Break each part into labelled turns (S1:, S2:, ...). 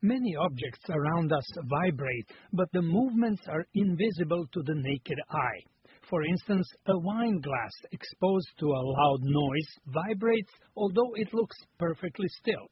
S1: Many objects around us vibrate, but the movements are invisible to the naked eye. For instance, a wine glass exposed to a loud noise vibrates, although it looks perfectly still.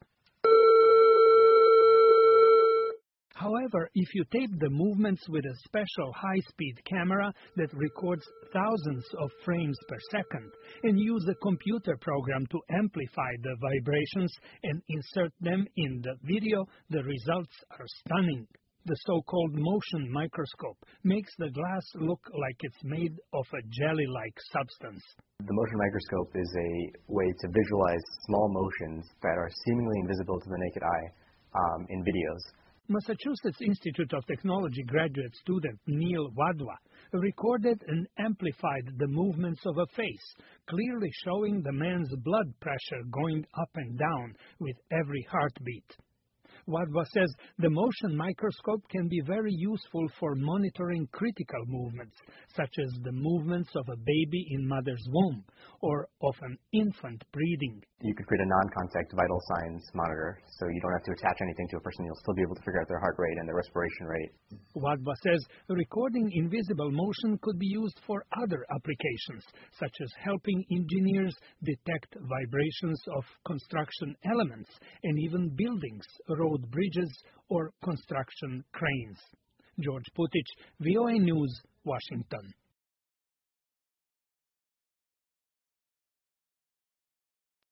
S1: However, if you tape the movements with a special high-speed camera that records thousands of frames per second and use a computer program to amplify the vibrations and insert them in the video, the results are stunning. The so-called motion microscope makes the glass look like it's made of a jelly-like substance.
S2: The motion microscope is a way to visualize small motions that are seemingly invisible to the naked eye in videos.
S1: Massachusetts Institute of Technology graduate student Neil Wadhwa recorded and amplified the movements of a face, clearly showing the man's blood pressure going up and down with every heartbeat. Wadhwa says the motion microscope can be very useful for monitoring critical movements, such as the movements of a baby in mother's womb or of an infant breathing.
S2: You could create a non-contact vital signs monitor, so you don't have to attach anything to a person. You'll still be able to figure out their heart rate and their respiration rate.
S1: Wadhwa says recording invisible motion could be used for other applications, such as helping engineers detect vibrations of construction elements and even buildings, road bridges, or construction cranes. George Putich, VOA News, Washington.